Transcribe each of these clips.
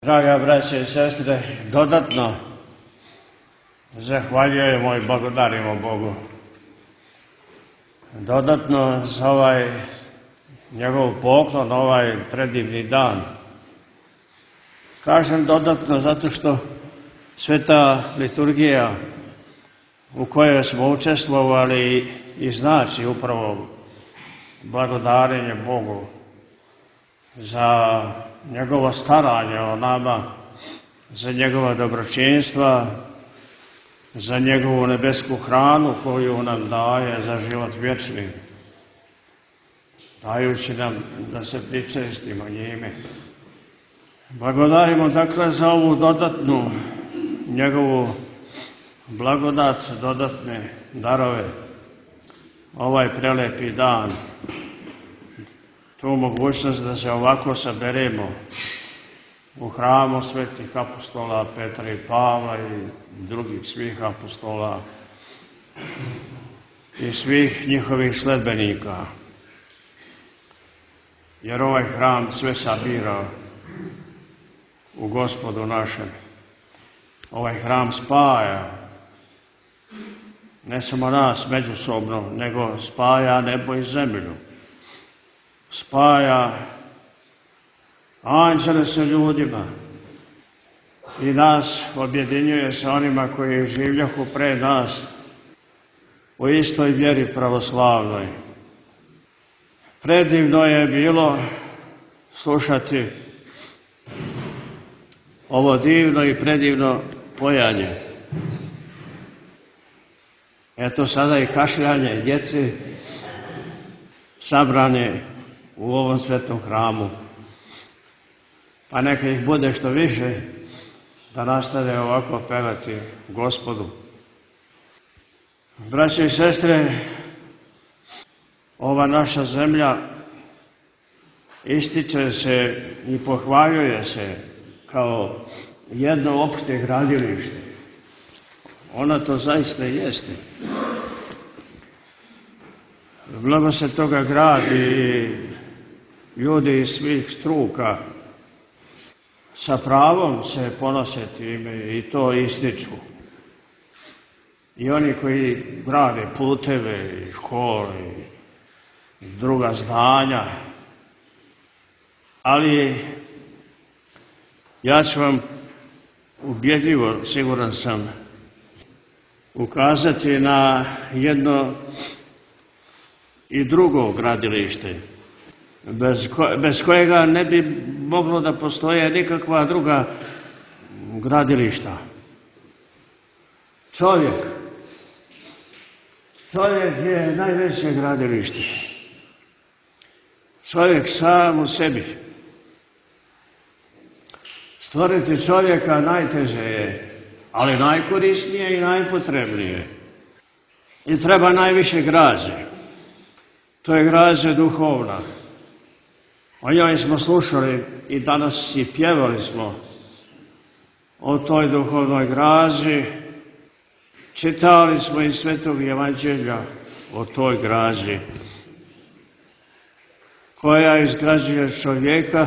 Draga braće i sestre, dodatno zahvaljujemo i blagodarimo Bogu. Dodatno za ovaj njegov poklon, ovaj predivni dan. Kažem dodatno zato što sveta liturgija u kojoj smo učestvovali i znači upravo blagodarenje Bogu za njegovo staranje o nama, za njegova dobročinstva, za njegovu nebesku hranu koju nam daje za život vječni, dajući nam da se pričestimo njime. Blagodarimo dakle za ovu dodatnu njegovu blagodat, dodatne darove, ovaj prelepi dan, tu mogućnost da se ovako saberemo u hramu svetih apostola Petra i Pavla i drugih svih apostola i svih njihovih sledbenika. Jer ovaj hram sve sabira u Gospodu našem. Ovaj hram spaja ne samo nas međusobno, nego spaja nebo i zemlju. Spaja anđele sa ljudima i nas objedinjuje sa onima koji življahu pre nas u istoj vjeri pravoslavnoj. Predivno je bilo slušati ovo divno i predivno pojanje. Eto sada i kašljanje djece sabrane u ovom svetom hramu. Pa neka ih bude što više da nastave ovako pevati Gospodu. Braće i sestre, ova naša zemlja ističe se i pohvaljuje se kao jedno opšte gradilište. Ona to zaista jeste. Mnogo se toga gradi i ljudi iz svih struka sa pravom se ponose time i to ističu. I oni koji grade puteve i škole i druga zdanja. Ali ja ću vam ubjedljivo, siguran sam, ukazati na jedno i drugo gradilište, bez kojega ne bi moglo da postoje nikakva druga gradilišta. Čovjek je najveće gradilište. Čovjek sam u sebi. Stvoriti čovjeka najteže je, ali najkorisnije i najpotrebnije. I treba najviše građe. To je građa duhovna. O njoj smo slušali i danas i pjevali smo o toj duhovnoj građi. Čitali smo iz Svetog Evanđelja o toj građi koja izgrađuje čovjeka,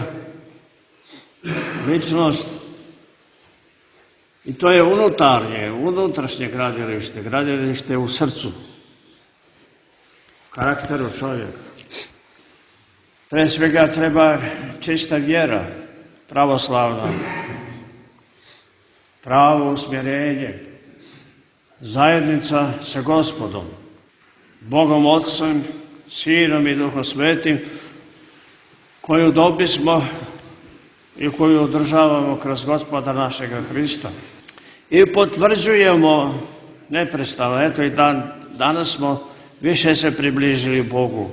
ličnost. I to je unutrašnje gradilište, gradilište u srcu, karakteru čovjeka. Pre svega treba čista vjera, pravoslavna, pravo usmjerenje, zajednica sa Gospodom, Bogom Otcem, Sinom i Duhom Svetim, koju dobismo i koju održavamo kroz Gospoda našega Hrista. I potvrđujemo neprestano, eto i danas smo više se približili Bogu.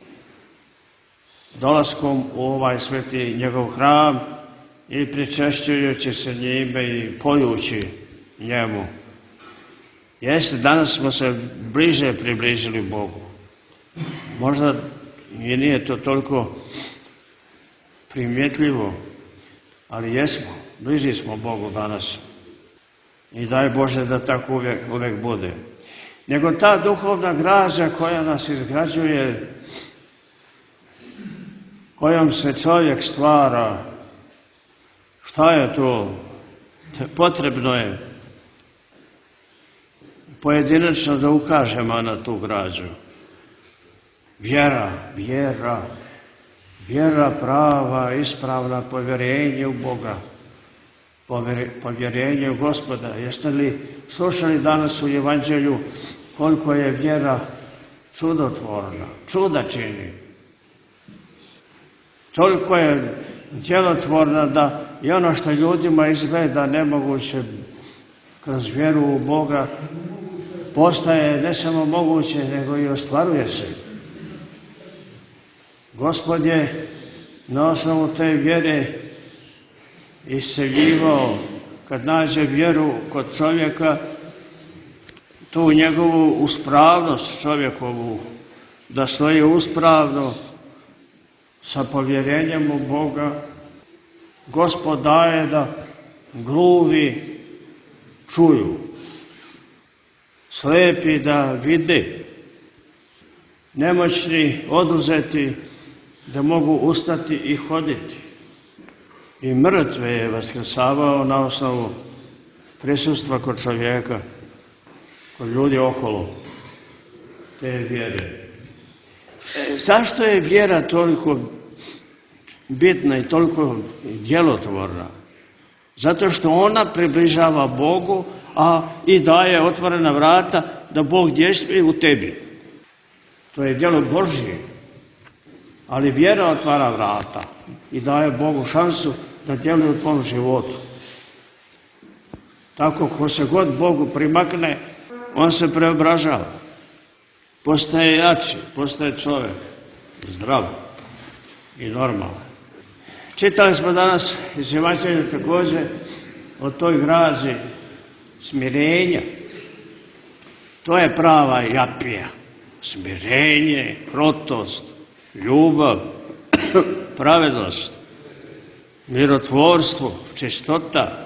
Dolaskom u ovaj sveti njegov hram i pričešćujući se njime i pojući njemu. Jeste, danas smo se bliže približili Bogu. Možda i nije to toliko primjetljivo, ali jesmo, bliži smo Bogu danas. I daj Bože da tako uvijek bude. Nego ta duhovna građa koja nas izgrađuje, kojom se čovjek stvara, Šta je to? Potrebno je pojedinačno da ukažemo na tu građu. Vjera prava, ispravna, povjerenje u Boga, povjerenje u Gospoda. Jeste li slušali danas u Evanđelju koliko je vjera čudotvorna, čuda čini? Toliko je djelotvorna da i ono što ljudima izgleda nemoguće kroz vjeru u Boga postaje ne samo moguće, nego i ostvaruje se. Gospod je na osnovu te vjere isceljivao, kad nađe vjeru kod čovjeka, tu njegovu uspravnost čovjekovu, da stoji uspravno sa povjerenjem u Boga, Gospod daje da gluvi čuju, slepi da vide, nemoćni oduzeti da mogu ustati i hoditi. I mrtve je vaskrsavao na osnovu prisustva kod čovjeka, kod ljudi okolo te vjere. Zašto je vjera toliko bitna i toliko djelotvorna? Zato što ona približava Bogu, a i daje otvorena vrata da Bog djeluje u tebi. To je djelo Božje. Ali vjera otvara vrata i daje Bogu šansu da djeluje u tvom životu. Tako ko se god Bogu primakne, on se preobražava. Postaje jači, postaje čovjek, zdrav i normalan. Čitali smo danas iz Evanđelja također o toj građi smirenja. To je prava japija. Smirenje, krotost, ljubav, pravednost, mirotvorstvo, čistota,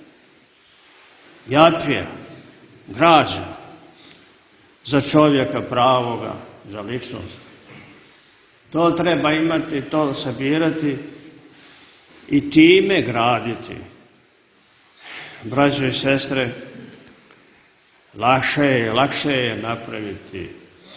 japija, građa za čovjeka pravoga, za ličnost. To treba imati, to sabirati i time graditi. Braćo i sestre, lakše je napraviti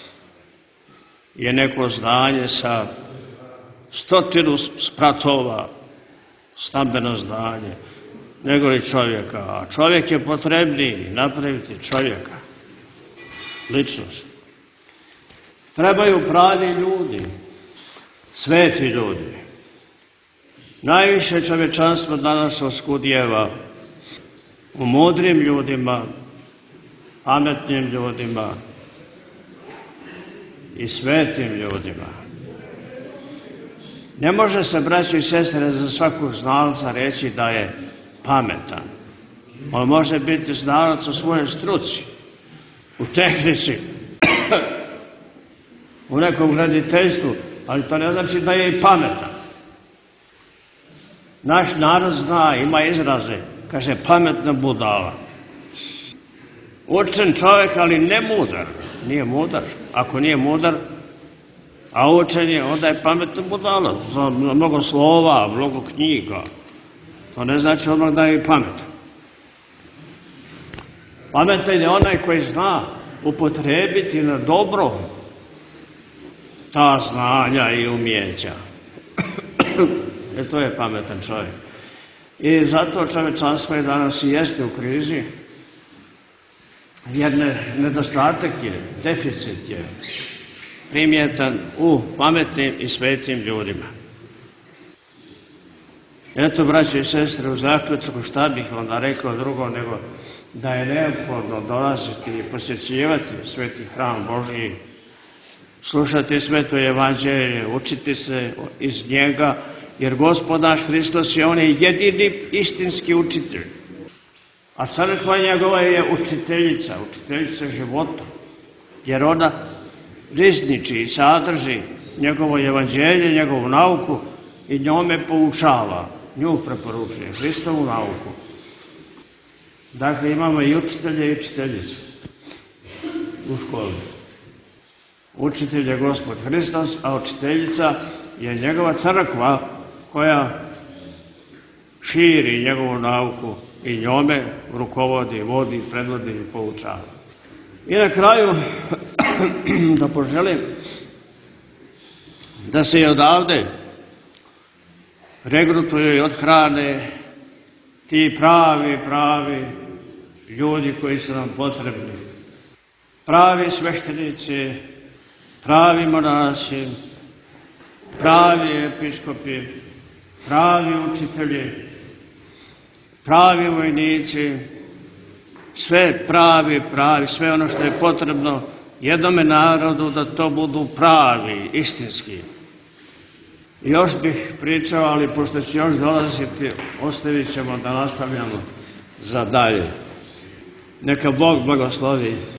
je neko zdanje sa 100 spratova, stambeno zdanje, nego li čovjeka. A čovjek je potrebniji napraviti čovjeka, ličnost. Trebaju pravi ljudi, sveti ljudi. Najviše čovječanstvo danas oskudijeva u mudrim ljudima, pametnim ljudima i svetim ljudima. Ne može se, braći i sestre, za svakog znalca reći da je pametan. On može biti znalac u svojoj struci, u tehnici, u nekom graditeljstvu, ali to ne znači da je i pametan. Naš narod zna, ima izraze, kaže pametna budala. Učen čovjek, ali ne mudar. Nije mudar. Ako nije mudar, a učen je, onda je pametna budala. Za mnogo slova, mnogo knjiga. To ne znači odmah da je i pametan. Pametan je onaj koji zna upotrijebiti na dobro ta znanja i umjeća. To je pametan čovjek. I zato čovječanstvo je danas i jeste u krizi, jer nedostatak je, deficit je primjetan u pametnim i svetim ljudima. Eto, braćo i sestre, u zaključku šta bih onda rekao drugo nego da je neophodno dolaziti i posjećivati sveti hram Božji, slušati sveto evanđelje, učiti se iz njega, jer Gospod naš Hristos je on je jedini istinski učitelj. A crkva njegova je učiteljica života, jer ona rizniči i sadrži njegovo evanđelje, njegovu nauku i njome poučava, nju preporučuje, Hristovu nauku. Dakle, imamo i učitelje i učiteljice u školi. Učitelj je Gospod Hristos, a učiteljica je njegova crkva koja širi njegovu nauku i njome rukovodi, vodi, predvodi i poučava. I na kraju da poželim da se i odavde regrutuju i odhrane ti pravi ljudi koji su nam potrebni. Pravi sveštenici, pravi monasi, pravi episkopi, pravi učitelji, pravi vojnici, sve pravi, sve ono što je potrebno jednome narodu da to budu pravi, istinski. Još bih pričao, ali pošto će još dolaziti, ostavit ćemo da nastavljamo za dalje. Neka Bog blagoslovi.